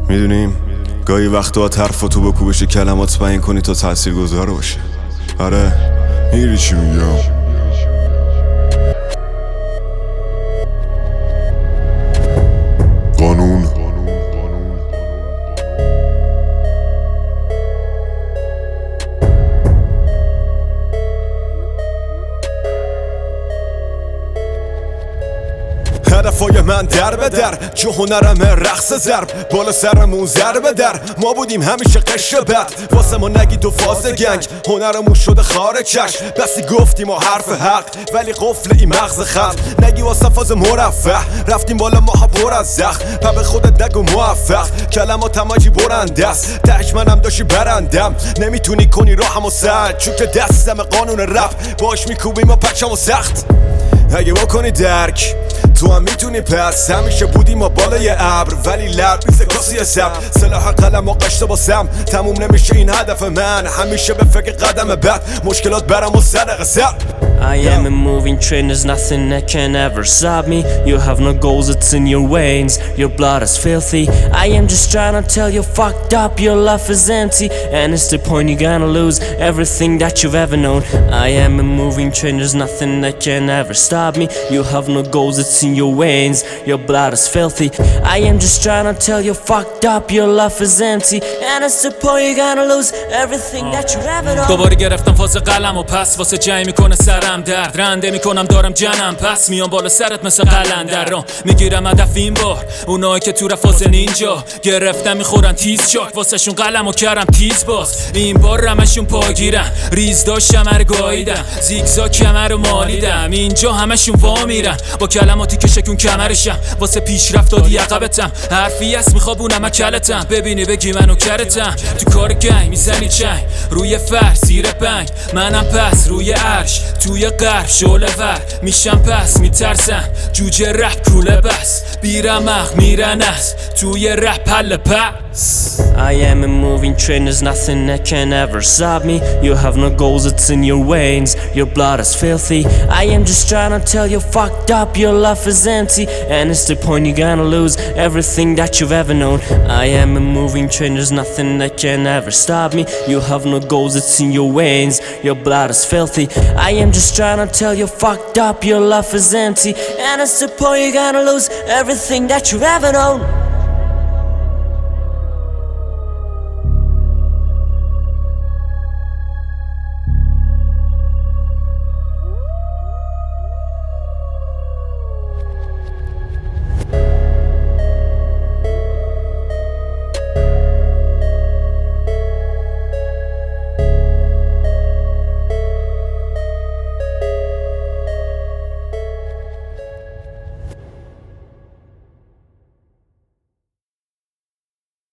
میدونیم گاهی وقتا حرف تو بکو بشه کلمات بیان کنی تا تاثیرگذار باشه. آره میری چی میگم؟ قانون هدفای من در به در، جو هنرم رقص ضرب، بالا سرمون ضربه در، ما بودیم همیشه قشر بد، واسه ما نگید و فاز گنگ، هنرمون شده خارج چشم، بسی گفتیم و حرف حق، ولی قفل این مغز خلق، نگی واسه فاز مرفه، رفتیم بالا ماها پر از زخم، پا به خودت نگو موفق، کلمات هماجی برنده است، تهش منم داشتی برندم، نمیتونی کنی راهم سر، چون که دستم قانون رپ، باش میکوبیم و پچم و سخت، اگه بکنی درک تو هم میتونی پس، همیشه بودیم ما بالای ابر ولی لب میزه کسی سب، سلاح قلم و قشت باسم، تموم نمیشه این هدف من، همیشه به فکر قدم بعد، مشکلات برم و صدقه سر. I am a moving train, there's nothing that can ever stop me. You have no goals, it's in your veins, your blood is filthy. I am just trying to tell you fucked up, your life is empty, and it's the point you're gonna lose everything that you've ever known. I am a moving train, there's nothing that can ever stop me. You have no goals, it's in your veins, your blood is filthy. I am just trying to tell you fucked up, your life is empty, and it's the point you're gonna lose everything that you've ever known. دوباره گرفتم فاز قلم و پس واسه جای میکنه سرم درد، رنده میکنم دارم جنم پس، میام بالا سرت مثل قلندر رو میگیرم هدف این بار، اونایی که تو رفاز نینجا گرفتم میخورن تیز چاک، واسه شون قلم و کردم تیز باز، این بار رمشون پاگیرن، ریز داشتم رو گاییدم، زیگزاگ کمر رو مالیدم، اینجا همشون وا میرن با کلماتی که شکون کمرشم، واسه پیشرفت دادی عقبتم، حرفی هست میخوابونم اکلتم، ببینی بگی منو کرتم، تو کار گنگ میزنی چنگ، روی فر زیر بنگ، منم پس روی عرش، توی غرب شعله ور میشم پس میترسم، جوجه رپ کوله بس، بیرمق میرن است توی رپ پل پس. I am a moving train, there's nothing that can ever stop me. You have no goals, it's in your veins, your blood is filthy. I am just trying to tell you fucked up, your life is empty, and it's the point you're gonna lose everything that you've ever known. I am a moving train, there's nothing that can ever stop me. You have no goals, it's in your veins, your blood is filthy. I am just trying to tell you fucked up, your life is empty, and it's the point you're gonna lose everything that you've ever known.